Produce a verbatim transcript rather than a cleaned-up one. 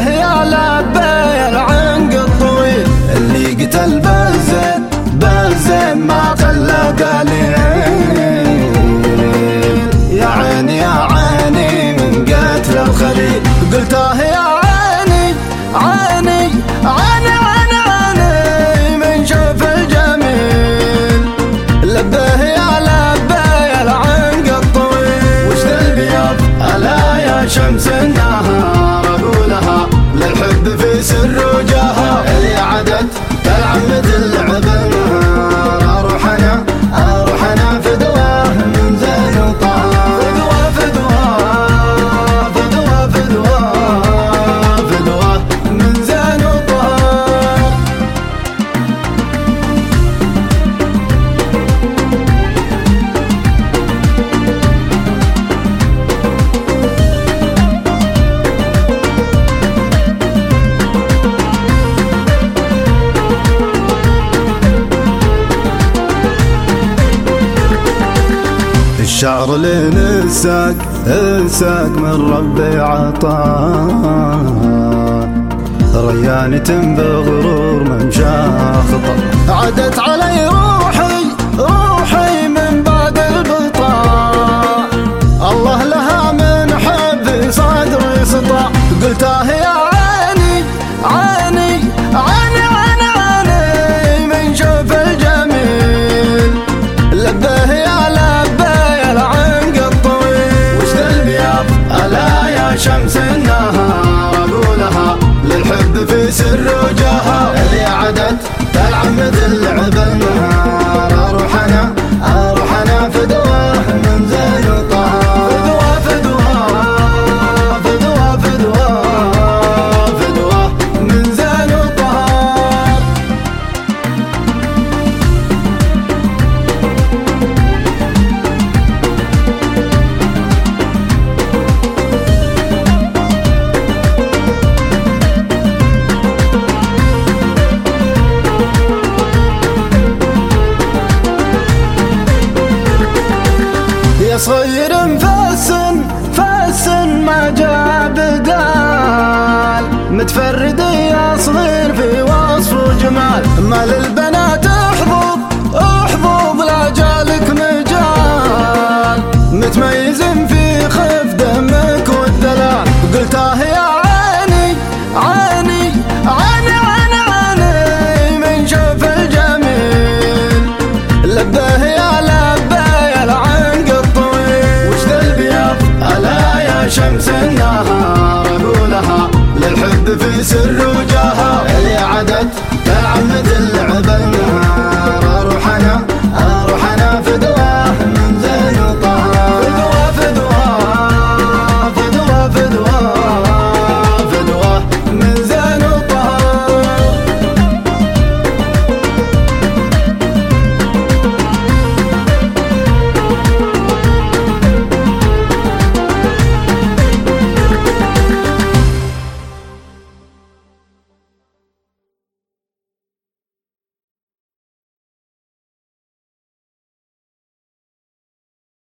لبه يا لبه العنق الطويل اللي قتل بالزين بالزين ما خلى قليل. يا عيني يا عيني من قتل الخليل قلت اه يا عيني عيني عيني عيني عيني من شوف الجميل. لبه يا لبه العنق الطويل وش ذا البياض ألا يا شمس النهار أقولها للحب في سر وجاها اللي عدت تلعب مثل لعب النهار. أروح أنا أروح أنا فدواه من زين وطهار فدواه فدواه فدواه فدواه فدواه من زين وطهار. الشعر لين الساق الساق من ربي عطاه ريانة بغرور من شاء خطا. عدت علي روحي روحي من بعد البطاء الله لها من حب صدري سطع. قلت اه يا عيني عيني عيني عيني عيني من شوف الجميل. لبه يا شمس النهار أقولها للحب في سر وجاها اللي عدت تلعب مثل لعب النهار. أروح أنا أروح أنا فدواه من زين وطهار فدواه فدواه فدواه فدواه فدواه من زين وطهار. يا صغير فالسن فالسن ما جاء بدال متفرد يا صغير في وصف وجمال. ما للبنات احظوظ احظوظ لا جالك مجال متميز في خف دمك والدلال. قلت اه يا عيني عيني عيني عيني عيني من شوف الجميل. لبه يا شمس النهار أقولها للحب في سر وجاها